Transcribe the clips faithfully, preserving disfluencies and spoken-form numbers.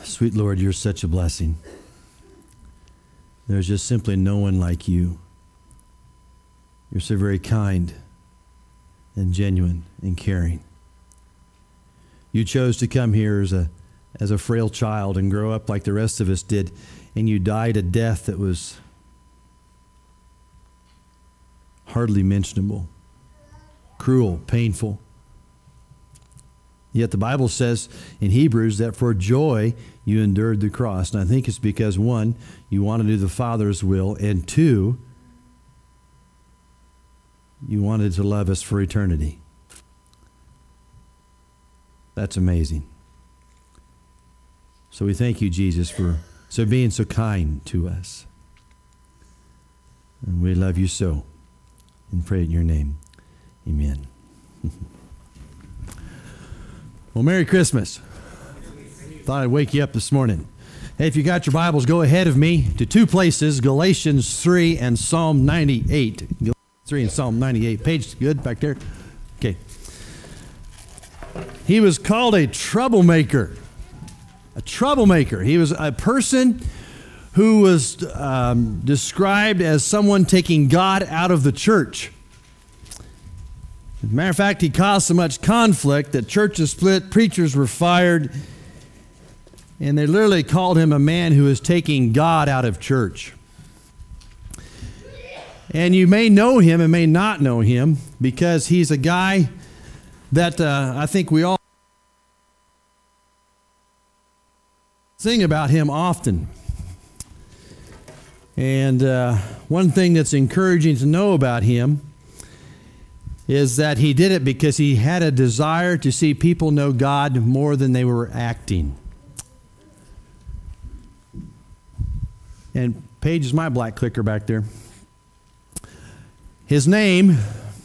Sweet Lord, you're such a blessing. There's just simply no one like you. You're so very kind and genuine and caring. You chose to come here as a as a frail child and grow up like the rest of us did, and you died a death that was hardly mentionable, cruel, painful. Yet the Bible says in Hebrews that for joy you endured the cross. And I think it's because, one, you want to do the Father's will, and two, you wanted to love us for eternity. That's amazing. So we thank you, Jesus, for so being so kind to us. And we love you so. And pray in your name. Amen. Well, Merry Christmas. Thought I'd wake you up this morning. Hey, if you got your Bibles, go ahead of me to two places, Galatians three and Psalm ninety-eight. Galatians three and Psalm ninety-eight. Page, good, back there? Okay. He was called a troublemaker. A troublemaker. He was a person who was um, described as someone taking God out of the church. As a matter of fact, he caused so much conflict that churches split, preachers were fired, and they literally called him a man who is taking God out of church. And you may know him and may not know him because he's a guy that uh, I think we all sing about him often. And uh, one thing that's encouraging to know about him is that he did it because he had a desire to see people know God more than they were acting. And Paige is my black clicker back there. His name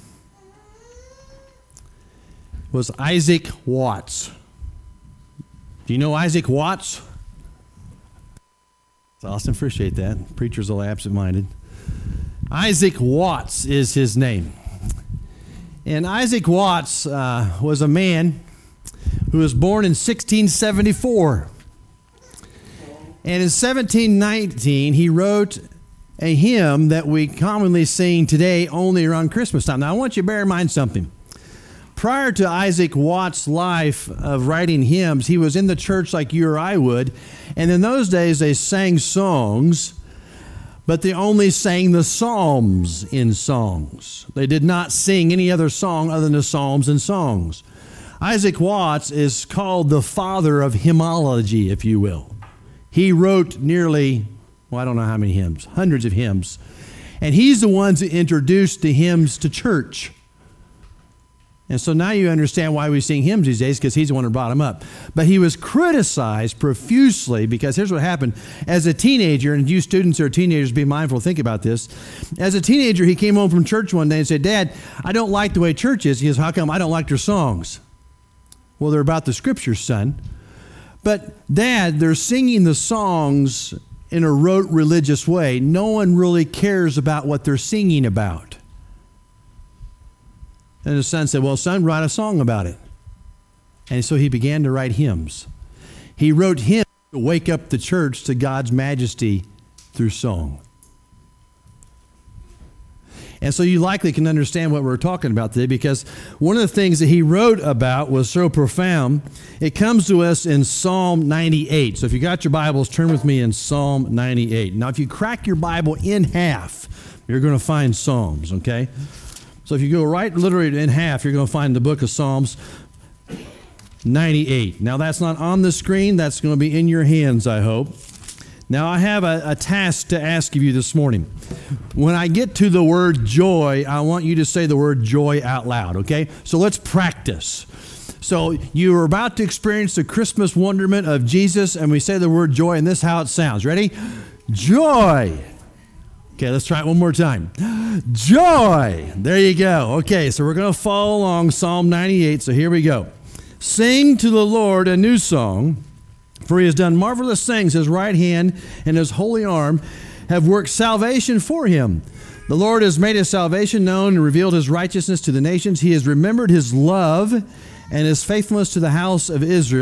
was Isaac Watts. Do you know Isaac Watts? It's awesome. Appreciate that. Preachers are absent-minded. Isaac Watts is his name. And Isaac Watts uh, was a man who was born in sixteen seventy-four. And in seventeen nineteen, he wrote a hymn that we commonly sing today only around Christmas time. Now, I want you to bear in mind something. Prior to Isaac Watts' life of writing hymns, he was in the church like you or I would. And in those days, they sang songs, but they only sang the Psalms in songs. They did not sing any other song other than the Psalms and songs. Isaac Watts is called the father of hymnology, if you will. He wrote nearly, well, I don't know how many hymns, hundreds of hymns. And he's the one who introduced the hymns to church. And so now you understand why we sing hymns these days, because he's the one who brought them up. But he was criticized profusely because here's what happened. As a teenager, and you students who are teenagers, be mindful, think about this. As a teenager, he came home from church one day and said, "Dad, I don't like the way church is." He goes, "How come? I don't like their songs." "Well, they're about the scriptures, son." "But Dad, they're singing the songs in a rote religious way. No one really cares about what they're singing about." And his son said, "Well, son, write a song about it." And so he began to write hymns. He wrote hymns to wake up the church to God's majesty through song. And so you likely can understand what we're talking about today, because one of the things that he wrote about was so profound. It comes to us in Psalm ninety-eight. So if you got your Bibles, turn with me in Psalm ninety-eight. Now, if you crack your Bible in half, you're going to find Psalms, okay? So if you go right literally in half, you're going to find the book of Psalms ninety-eight. Now, that's not on the screen. That's going to be in your hands, I hope. Now, I have a, a task to ask of you this morning. When I get to the word joy, I want you to say the word joy out loud, okay? So let's practice. So you are about to experience the Christmas wonderment of Jesus, and we say the word joy, and this is how it sounds. Ready? Joy. Okay, let's try it one more time. Joy. There you go. Okay, so we're going to follow along Psalm ninety-eight, so here we go. Sing to the Lord a new song, for he has done marvelous things. His right hand and his holy arm have worked salvation for him. The Lord has made his salvation known and revealed his righteousness to the nations. He has remembered his love and his faithfulness to the house of Israel.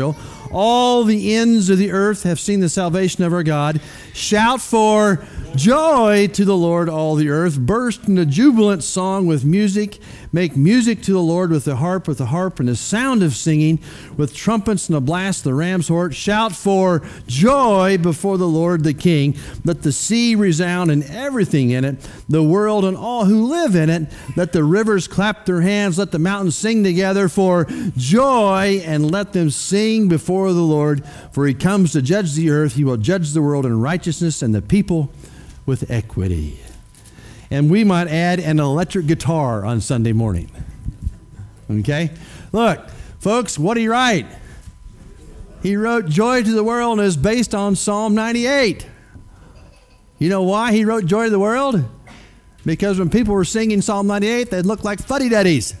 All the ends of the earth have seen the salvation of our God. Shout for joy to the Lord, all the earth. Burst into jubilant song with music. Make music to the Lord with the harp, with the harp and the sound of singing, with trumpets and the blast of the ram's horn. Shout for joy before the Lord the King. Let the sea resound and everything in it, the world and all who live in it. Let the rivers clap their hands. Let the mountains sing together for joy, and let them sing before the Lord. For he comes to judge the earth. He will judge the world in righteousness and the people with equity. And we might add an electric guitar on Sunday morning. Okay? Look, folks, what did he write? He wrote Joy to the World, and is based on Psalm ninety-eight. You know why he wrote Joy to the World? Because when people were singing Psalm ninety-eight, they looked like fuddy-duddies.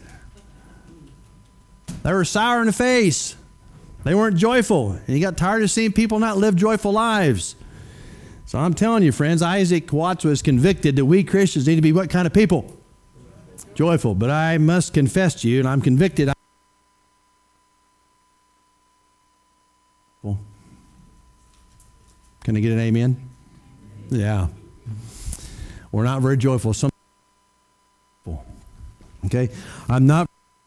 They were sour in the face. They weren't joyful. And he got tired of seeing people not live joyful lives. So I'm telling you, friends, Isaac Watts was convicted that we Christians need to be what kind of people? Joyful. But I must confess to you, and I'm convicted. Can I get an amen? Yeah. We're not very joyful. Some okay? I'm not.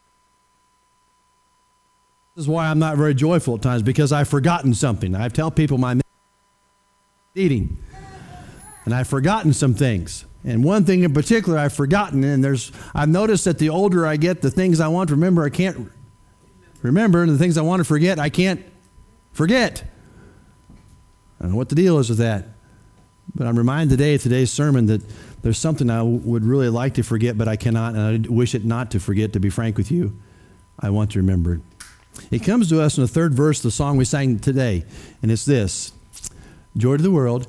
This is why I'm not very joyful at times, because I've forgotten something. I tell people my eating, and I've forgotten some things. And one thing in particular I've forgotten, and there's I've noticed that the older I get, the things I want to remember I can't remember, and the things I want to forget I can't forget. I don't know what the deal is with that. But I'm reminded today, today's sermon, that there's something I would really like to forget, but I cannot, and I wish it not to forget, to be frank with you. I want to remember it. It comes to us in the third verse of the song we sang today, and it's this. Joy to the world.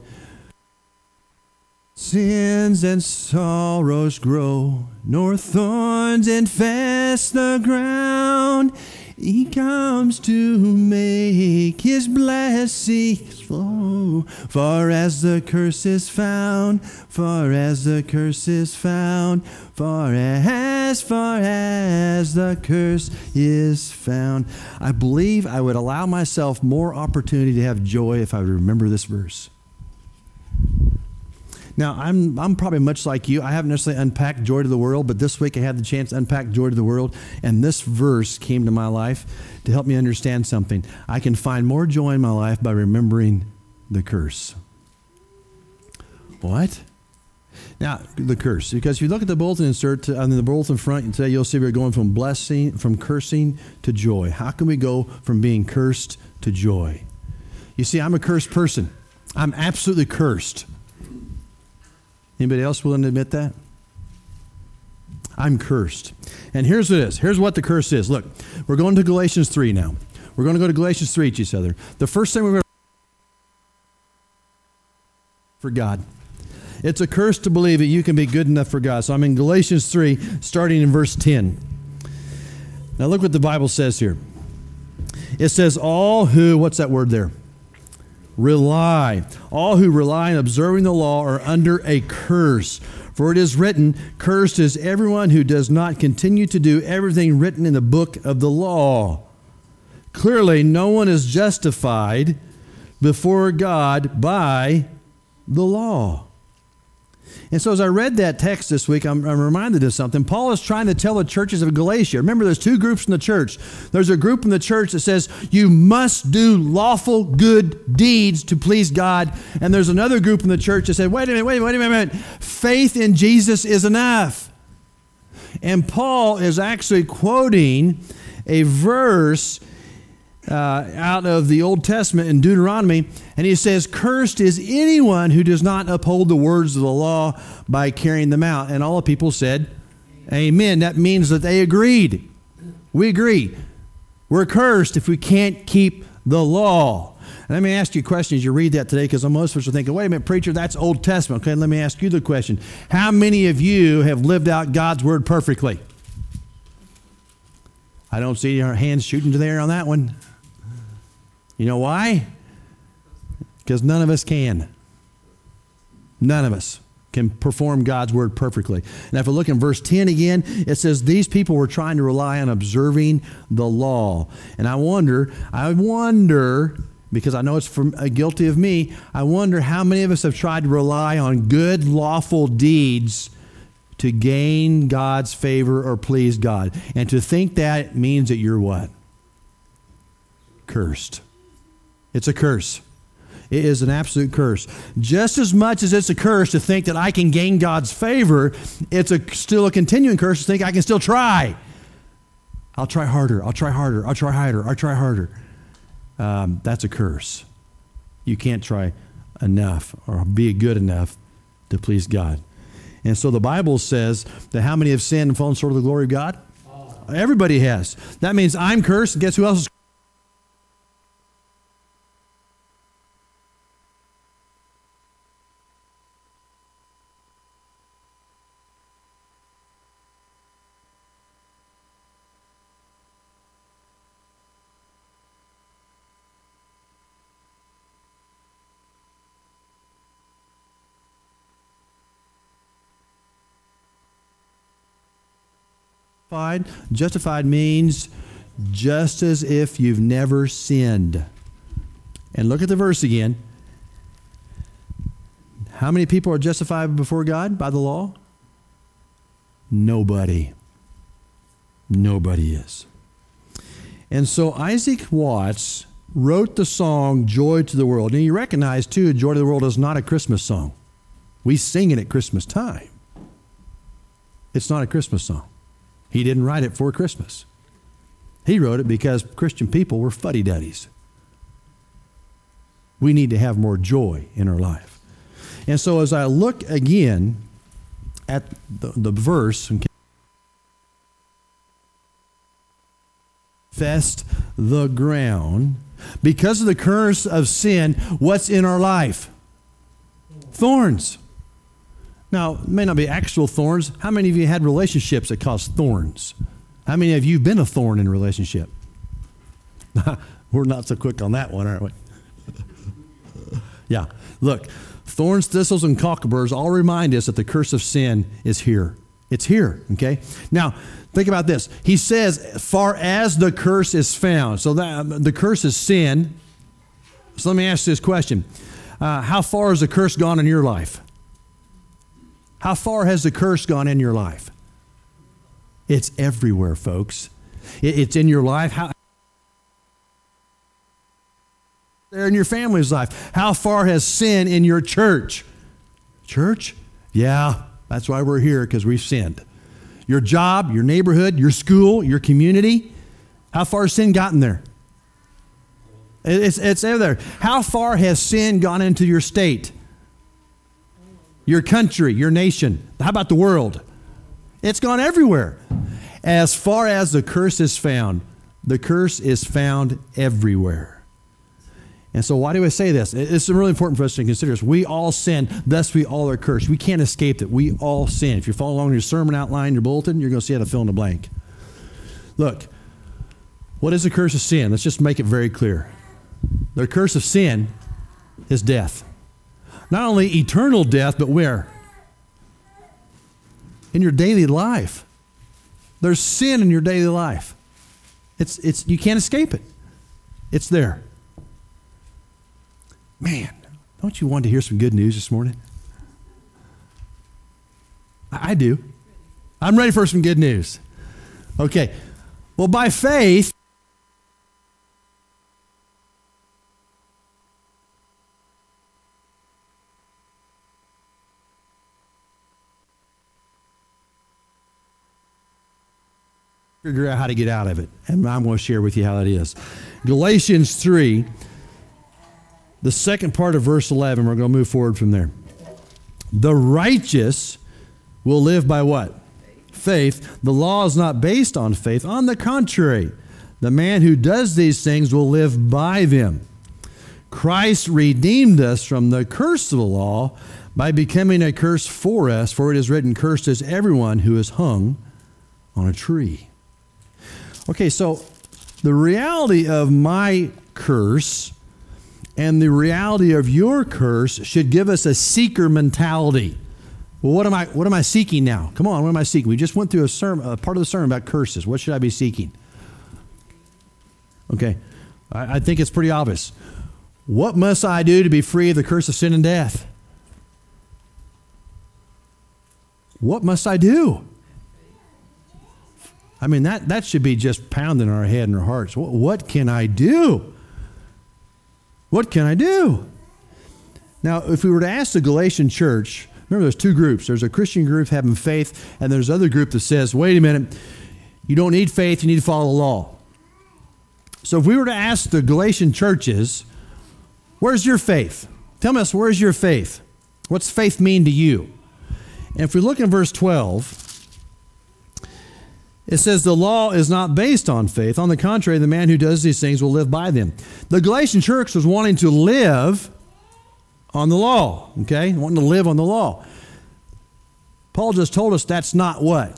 Sins and sorrows grow, nor thorns infest the ground. He comes to make his blessings flow. Far as the curse is found, far as the curse is found, far as, far as the curse is found. I believe I would allow myself more opportunity to have joy if I would remember this verse. Now, I'm I'm probably much like you. I haven't necessarily unpacked Joy to the World, but this week I had the chance to unpack Joy to the World, and this verse came to my life to help me understand something. I can find more joy in my life by remembering the curse. What? Now, the curse. Because if you look at the bulletin insert on the bulletin front today, you'll see we're going from blessing, from cursing to joy. How can we go from being cursed to joy? You see, I'm a cursed person. I'm absolutely cursed. Anybody else willing to admit that? I'm cursed. And here's what it is. Here's what the curse is. Look, we're going to Galatians three now. We're going to go to Galatians three to each other. The first thing we're going to for God. It's a curse to believe that you can be good enough for God. So I'm in Galatians three, starting in verse ten. Now look what the Bible says here. It says, all who, what's that word there? Rely. All who rely on observing the law are under a curse. For it is written, cursed is everyone who does not continue to do everything written in the book of the law. Clearly, no one is justified before God by the law. And so as I read that text this week, I'm, I'm reminded of something. Paul is trying to tell the churches of Galatia. Remember, there's two groups in the church. There's a group in the church that says you must do lawful good deeds to please God. And there's another group in the church that said, wait a minute, wait a minute, wait a minute. Faith in Jesus is enough. And Paul is actually quoting a verse Uh, out of the Old Testament in Deuteronomy, and he says, cursed is anyone who does not uphold the words of the law by carrying them out. And all the people said, amen. That means that they agreed. We agree. We're cursed if we can't keep the law. And let me ask you a question as you read that today, because most of us are thinking, wait a minute, preacher, that's Old Testament. Okay, let me ask you the question. How many of you have lived out God's word perfectly? I don't see your hands shooting to the air on that one. You know why? Because none of us can. None of us can perform God's word perfectly. And if we look in verse ten again, it says these people were trying to rely on observing the law. And I wonder, I wonder, because I know it's from, uh, guilty of me, I wonder how many of us have tried to rely on good, lawful deeds to gain God's favor or please God. And to think that means that you're what? Cursed. It's a curse. It is an absolute curse. Just as much as it's a curse to think that I can gain God's favor, it's a, still a continuing curse to think I can still try. I'll try harder. I'll try harder. I'll try harder. I'll try harder. Um, that's a curse. You can't try enough or be good enough to please God. And so the Bible says that how many have sinned and fallen short of the glory of God? Oh. Everybody has. That means I'm cursed. And guess who else is cursed? Justified. Justified means just as if you've never sinned. And look at the verse again. How many people are justified before God by the law? Nobody. Nobody is. And so Isaac Watts wrote the song Joy to the World. And you recognize, too, Joy to the World is not a Christmas song. We sing it at Christmas time. It's not a Christmas song. He didn't write it for Christmas. He wrote it because Christian people were fuddy-duddies. We need to have more joy in our life. And so as I look again at the, the verse, fest the ground, because of the curse of sin, what's in our life? Thorns. Now, it may not be actual thorns. How many of you had relationships that caused thorns? How many of you have been a thorn in a relationship? We're not so quick on that one, aren't we? Yeah. Look, thorns, thistles, and cockleburrs all remind us that the curse of sin is here. It's here, okay? Now, think about this. He says, far as the curse is found. So that the curse is sin. So let me ask you this question. Uh, how far has the curse gone in your life? How far has the curse gone in your life? It's everywhere, folks. It's in your life. How there in your family's life? How far has sin in your church? Church? Yeah, that's why we're here, because we've sinned. Your job, your neighborhood, your school, your community. How far has sin gotten there? It's, it's there. How far has sin gone into your state? Your country, your nation. How about the world? It's gone everywhere. As far as the curse is found, the curse is found everywhere. And so why do I say this? It's really important for us to consider this. We all sin, thus we all are cursed. We can't escape it. We all sin. If you follow along your sermon outline, your bulletin, you're going to see how to fill in the blank. Look, what is the curse of sin? Let's just make it very clear. The curse of sin is death. Not only eternal death, but where? In your daily life. There's sin in your daily life. It's, it's, you can't escape it. It's there. Man, don't you want to hear some good news this morning? I, I do. I'm ready for some good news. Okay. Well, by faith, figure out how to get out of it. And I'm going to share with you how that is. Galatians three, the second part of verse eleven, we're going to move forward from there. The righteous will live by what? Faith. The law is not based on faith. On the contrary, the man who does these things will live by them. Christ redeemed us from the curse of the law by becoming a curse for us, for it is written, cursed is everyone who is hung on a tree. Okay, so the reality of my curse and the reality of your curse should give us a seeker mentality. Well, what am I what am I seeking now? Come on, what am I seeking? We just went through a sermon, a part of the sermon about curses. What should I be seeking? Okay, I, I think it's pretty obvious. What must I do to be free of the curse of sin and death? What must I do? I mean, that, that should be just pounding in our head and our hearts. What, what can I do? What can I do? Now, if we were to ask the Galatian church, remember there's two groups. There's a Christian group having faith, and there's another group that says, wait a minute, you don't need faith, you need to follow the law. So if we were to ask the Galatian churches, where's your faith? Tell us, where's your faith? What's faith mean to you? And if we look in verse twelve, it says the law is not based on faith. On the contrary, the man who does these things will live by them. The Galatian church was wanting to live on the law, okay? Wanting to live on the law. Paul just told us that's not what?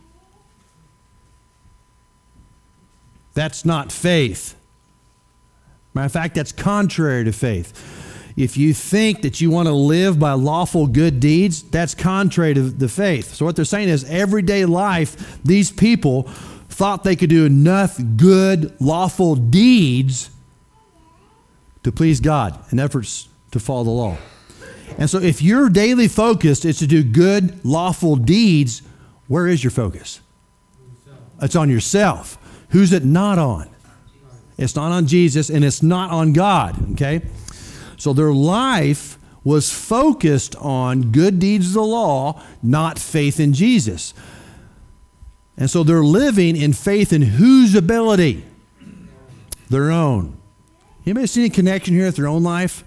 That's not faith. Matter of fact, that's contrary to faith. If you think that you want to live by lawful good deeds, that's contrary to the faith. So what they're saying is everyday life, these people thought they could do enough good, lawful deeds to please God in efforts to follow the law. And so if your daily focus is to do good, lawful deeds, where is your focus? It's on yourself. Who's it not on? It's not on Jesus, and it's not on God, okay? So their life was focused on good deeds of the law, not faith in Jesus. And so they're living in faith in whose ability? Their own. Anybody see any connection here with their own life?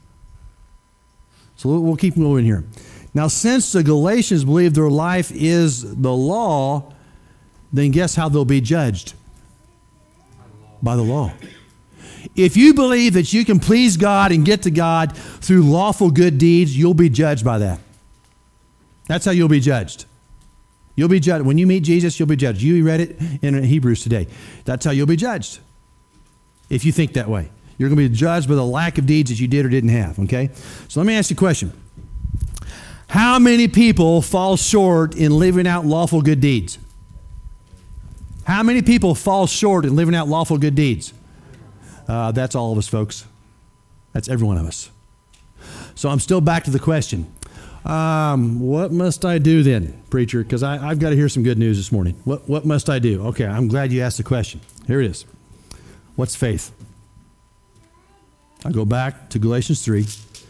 So we'll keep moving here. Now, since the Galatians believe their life is the law, then guess how they'll be judged? By the law. If you believe that you can please God and get to God through lawful good deeds, you'll be judged by that. That's how you'll be judged. You'll be judged. When you meet Jesus, you'll be judged. You read it in Hebrews today. That's how you'll be judged. If you think that way. You're going to be judged by the lack of deeds that you did or didn't have, okay? So let me ask you a question. How many people fall short in living out lawful good deeds? How many people fall short in living out lawful good deeds? Uh, that's all of us, folks. That's every one of us. So I'm still back to the question. Um, what must I do then, preacher? Because I've got to hear some good news this morning. What, what must I do? Okay, I'm glad you asked the question. Here it is. What's faith? I go back to Galatians three,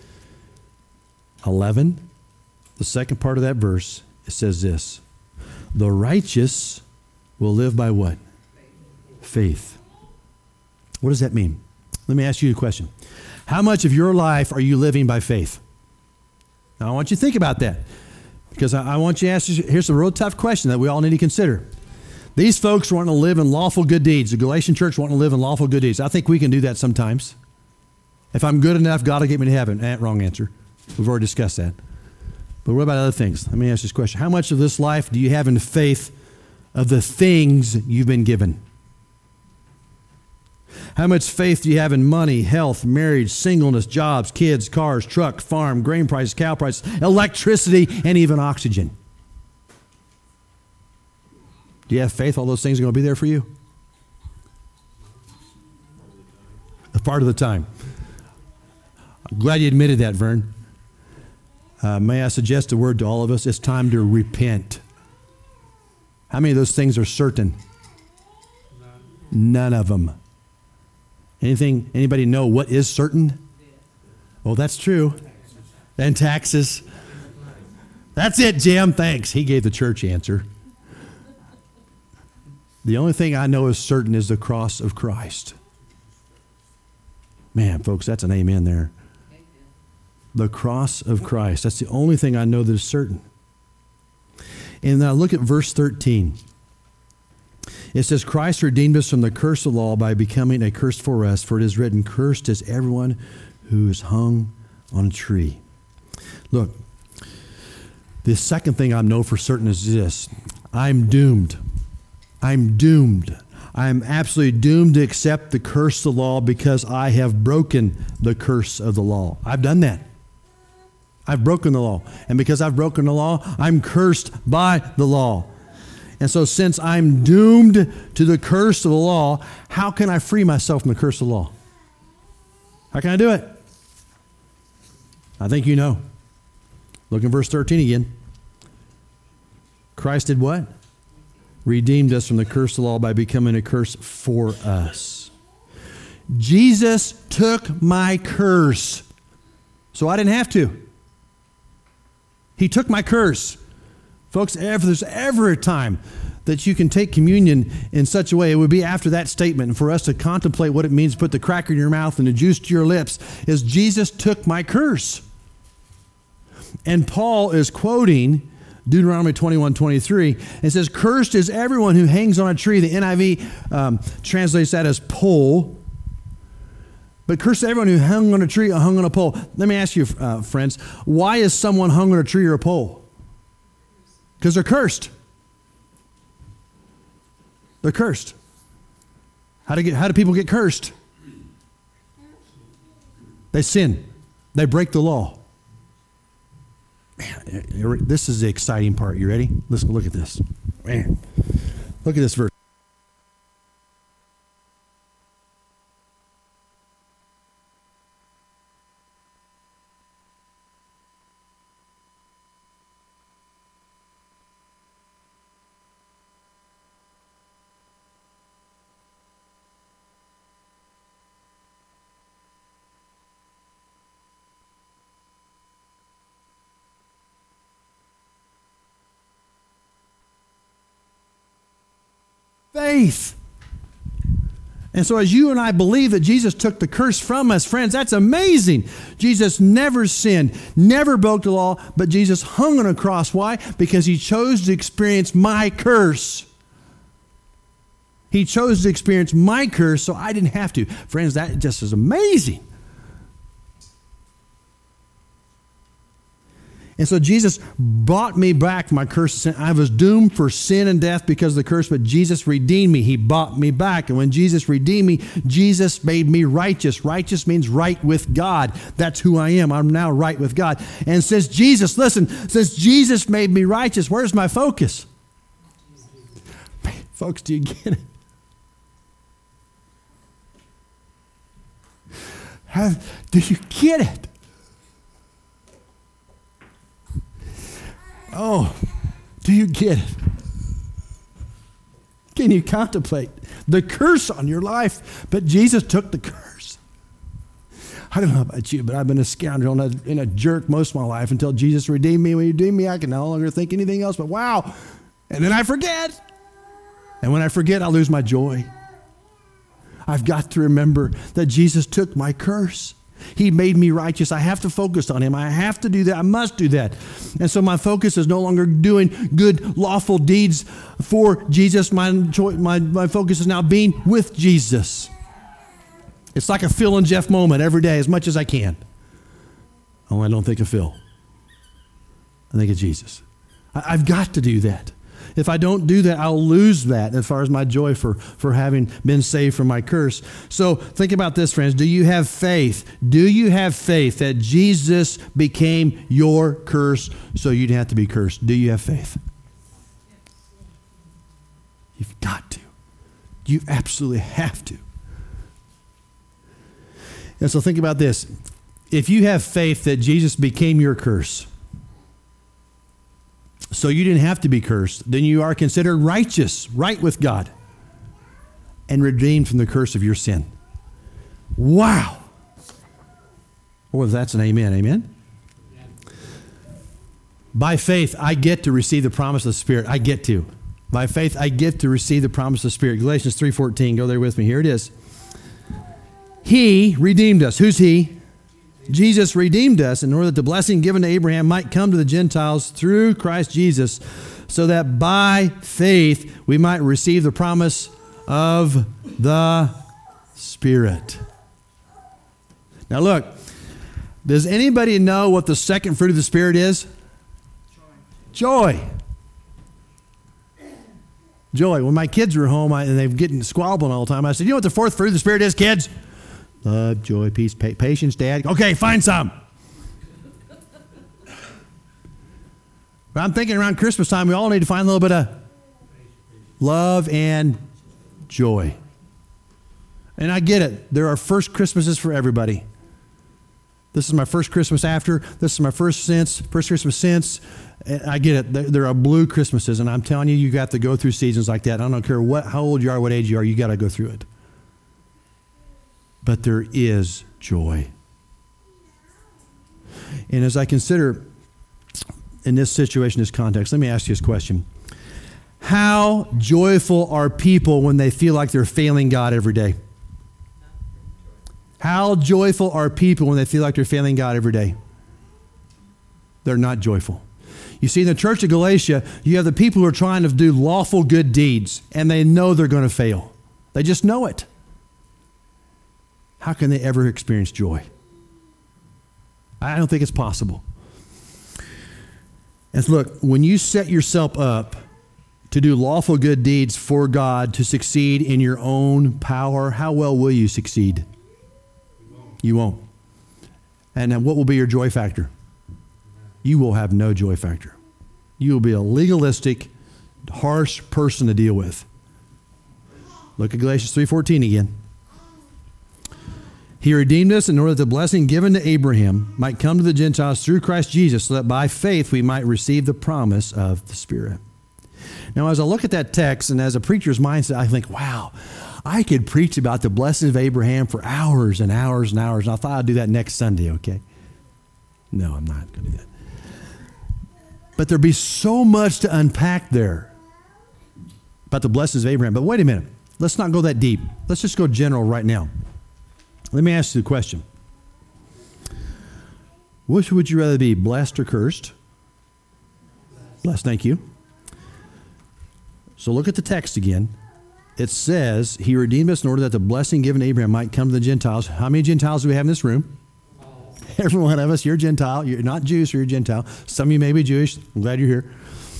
eleven. The second part of that verse, it says this. The righteous will live by what? Faith. What does that mean? Let me ask you a question. How much of your life are you living by faith? Now, I want you to think about that because I, I want you to ask, here's a real tough question that we all need to consider. These folks want to live in lawful good deeds. The Galatian church want to live in lawful good deeds. I think we can do that sometimes. If I'm good enough, God will get me to heaven. Eh, wrong answer. We've already discussed that. But what about other things? Let me ask this question. How much of this life do you have in faith of the things you've been given? How much faith do you have in money, health, marriage, singleness, jobs, kids, cars, truck, farm, grain prices, cow prices, electricity, and even oxygen? Do you have faith all those things are going to be there for you? A part of the time. I'm glad you admitted that, Vern. Uh, may I suggest a word to all of us? It's time to repent. How many of those things are certain? None of them. Anything? Anybody know what is certain? Well, that's true. And taxes. That's it, Jim. Thanks. He gave the church answer. The only thing I know is certain is the cross of Christ. Man, folks, that's an amen there. The cross of Christ. That's the only thing I know that is certain. And now look at verse thirteen. It says, Christ redeemed us from the curse of the law by becoming a curse for us, for it is written, cursed is everyone who is hung on a tree. Look, the second thing I know for certain is this. I'm doomed. I'm doomed. I'm absolutely doomed to accept the curse of the law because I have broken the curse of the law. I've done that. I've broken the law. And because I've broken the law, I'm cursed by the law. And so since I'm doomed to the curse of the law, how can I free myself from the curse of the law? How can I do it? I think you know. Look in verse thirteen again. Christ did what? Redeemed us from the curse of the law by becoming a curse for us. Jesus took my curse, so I didn't have to. He took my curse. Folks, if there's ever a time that you can take communion in such a way, it would be after that statement, and for us to contemplate what it means to put the cracker in your mouth and the juice to your lips, is Jesus took my curse. And Paul is quoting Deuteronomy twenty-one twenty-three, and says, cursed is everyone who hangs on a tree. The N I V um, translates that as pole. But cursed is everyone who hung on a tree or hung on a pole. Let me ask you, uh, friends, why is someone hung on a tree or a pole? Because they're cursed. They're cursed. How do, get, how do people get cursed? They sin. They break the law. Man, this is the exciting part. You ready? Let's look at this. Man, look at this verse. Faith. And so as you and I believe that Jesus took the curse from us, friends, that's amazing. Jesus never sinned, never broke the law, but Jesus hung on a cross. Why? Because he chose to experience my curse. He chose to experience my curse, so I didn't have to. Friends, that just is amazing. And so Jesus bought me back from my curse of sin. I was doomed for sin and death because of the curse, but Jesus redeemed me. He bought me back. And when Jesus redeemed me, Jesus made me righteous. Righteous means right with God. That's who I am. I'm now right with God. And since Jesus, listen, since Jesus made me righteous, where's my focus? Folks, do you get it? Have, do you get it? Oh, do you get it? Can you contemplate the curse on your life? But Jesus took the curse. I don't know about you, but I've been a scoundrel and a, and a jerk most of my life until Jesus redeemed me. When he redeemed me, I can no longer think anything else but wow. And then I forget. And when I forget, I lose my joy. I've got to remember that Jesus took my curse. He made me righteous. I have to focus on him. I have to do that. I must do that. And so my focus is no longer doing good, lawful deeds for Jesus. My, my, my focus is now being with Jesus. It's like a Phil and Jeff moment every day as much as I can. Oh, I don't think of Phil. I think of Jesus. I, I've got to do that. If I don't do that, I'll lose that as far as my joy for, for having been saved from my curse. So think about this, friends. Do you have faith? Do you have faith that Jesus became your curse so you didn't have to be cursed? Do you have faith? You've got to. You absolutely have to. And so think about this. If you have faith that Jesus became your curse, so you didn't have to be cursed, then you are considered righteous, right with God, and redeemed from the curse of your sin. Wow. Well, that's an amen. Amen. By faith, I get to receive the promise of the Spirit. I get to. By faith, I get to receive the promise of the Spirit. Galatians three fourteen. Go there with me. Here it is. He redeemed us. Who's he? Jesus redeemed us in order that the blessing given to Abraham might come to the Gentiles through Christ Jesus, so that by faith we might receive the promise of the Spirit. Now look, does anybody know what the second fruit of the Spirit is? Joy. Joy. When my kids were home I, and they're getting squabbling all the time, I said, you know what the fourth fruit of the Spirit is, kids? Love, joy, peace, pa- patience, Dad. Okay, find some. But I'm thinking around Christmas time, we all need to find a little bit of love and joy. And I get it. There are first Christmases for everybody. This is my first Christmas after. This is my first since, first Christmas since. I get it. There, there are blue Christmases, and I'm telling you, you got to go through seasons like that. I don't care what, how old you are, what age you are, you got to go through it. But there is joy. And as I consider in this situation, this context, let me ask you this question. How joyful are people when they feel like they're failing God every day? How joyful are people when they feel like they're failing God every day? They're not joyful. You see, in the church of Galatia, you have the people who are trying to do lawful good deeds, and they know they're going to fail. They just know it. How can they ever experience joy? I don't think it's possible. And look, when you set yourself up to do lawful good deeds for God, to succeed in your own power, how well will you succeed? You won't. And then what will be your joy factor? You will have no joy factor. You will be a legalistic, harsh person to deal with. Look at Galatians three fourteen again. He redeemed us in order that the blessing given to Abraham might come to the Gentiles through Christ Jesus, so that by faith we might receive the promise of the Spirit. Now, as I look at that text, and as a preacher's mindset, I think, wow, I could preach about the blessing of Abraham for hours and hours and hours. And I thought I'd do that next Sunday, okay? No, I'm not going to do that. But there'd be so much to unpack there about the blessings of Abraham. But wait a minute. Let's not go that deep. Let's just go general right now. Let me ask you the question. Which would you rather be, blessed or cursed? Blessed, thank you. So look at the text again. It says, he redeemed us in order that the blessing given to Abraham might come to the Gentiles. How many Gentiles do we have in this room? Every one of us. You're a Gentile. You're not Jewish, you're a Gentile. Some of you may be Jewish. I'm glad you're here.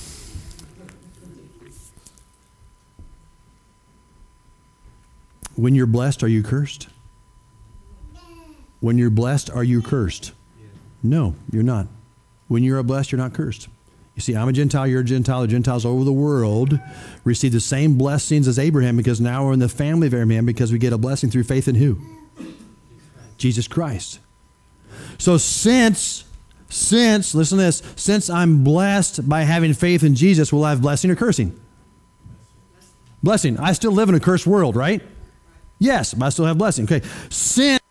When you're blessed, are you cursed? When you're blessed, are you cursed? No, you're not. When you're blessed, you're not cursed. You see, I'm a Gentile, you're a Gentile. The Gentiles all over the world receive the same blessings as Abraham, because now we're in the family of Abraham, because we get a blessing through faith in who? Jesus Christ. So since, since, listen to this, since I'm blessed by having faith in Jesus, will I have blessing or cursing? Blessing. I still live in a cursed world, right? Yes, but I still have blessing. Okay. Since